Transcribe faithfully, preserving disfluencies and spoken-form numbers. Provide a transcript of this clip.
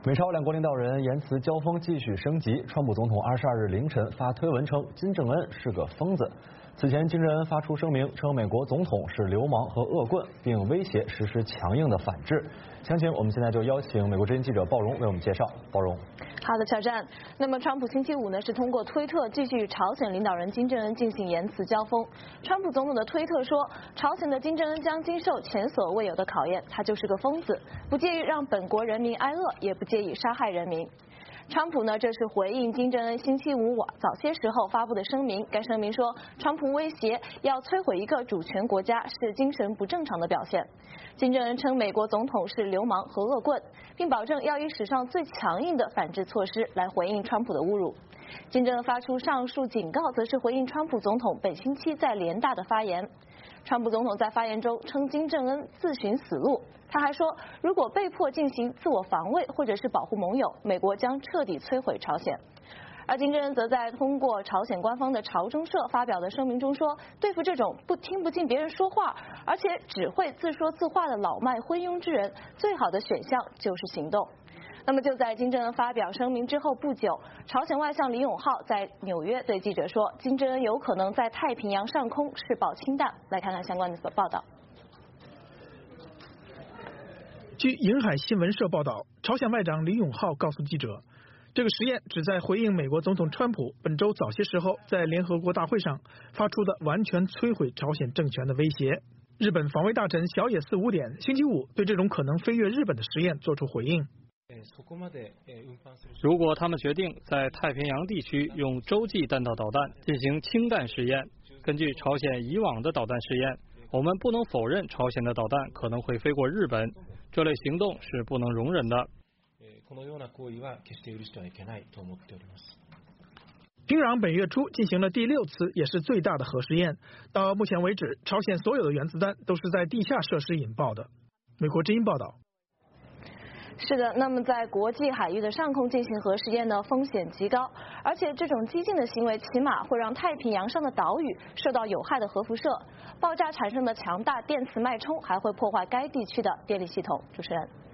美朝两国领导人言辞交锋继续升级。川普总统二十二日凌晨发推文称金正恩是个疯子。此前，金正恩发出声明称美国总统是流氓和恶棍，并威胁实施强硬的反制。详情我们现在就邀请美国之音记者鲍荣为我们介绍。鲍荣。 好的，乔战。那么，川普星期五呢是通过推特继续朝鲜领导人金正恩进行言辞交锋。川普总统的推特说，朝鲜的金正恩将经受前所未有的考验，他就是个疯子，不介意让本国人民挨饿，也不介意杀害人民。川普呢，这是回应金正恩星期五早些时候发布的声明。该声明说，川普威胁要摧毁一个主权国家是精神不正常的表现。金正恩称美国总统是流氓和恶棍，并保证要以史上最强硬的反制措施来回应川普的侮辱。金正恩发出上述警告，则是回应川普总统本星期在联大的发言。川普总统在发言中称金正恩自寻死路，他还说，如果被迫进行自我防卫或者是保护盟友，美国将彻底摧毁朝鲜。而金正恩则在通过朝鲜官方的朝中社发表的声明中说，对付这种不听不进别人说话，而且只会自说自话的老迈昏庸之人，最好的选项就是行动。那么就在金正恩发表声明之后不久，朝鲜外相李永浩在纽约对记者说，金正恩有可能在太平洋上空试爆氢弹。来看看相关的报道。 据银海新闻社报道，朝鲜外长李永浩告诉记者，这个实验旨在回应美国总统川普本周早些时候在联合国大会上发出的完全摧毁朝鲜政权的威胁。日本防卫大臣小野寺五点星期五对这种可能飞越日本的实验作出回应。 如果他们决定在太平洋地区用洲际弹道导弹进行氢弹试验，根据朝鲜以往的导弹试验，我们不能否认朝鲜的导弹可能会飞过日本，这类行动是不能容忍的。 平壤本月初进行了第六次也是最大的核试验，到目前为止，朝鲜所有的原子弹都是在地下设施引爆的。美国之音报道。 是的，那么在国际海域的上空进行核试验呢，风险极高，而且这种激进的行为起码会让太平洋上的岛屿受到有害的核辐射，爆炸产生的强大电磁脉冲还会破坏该地区的电力系统。主持人。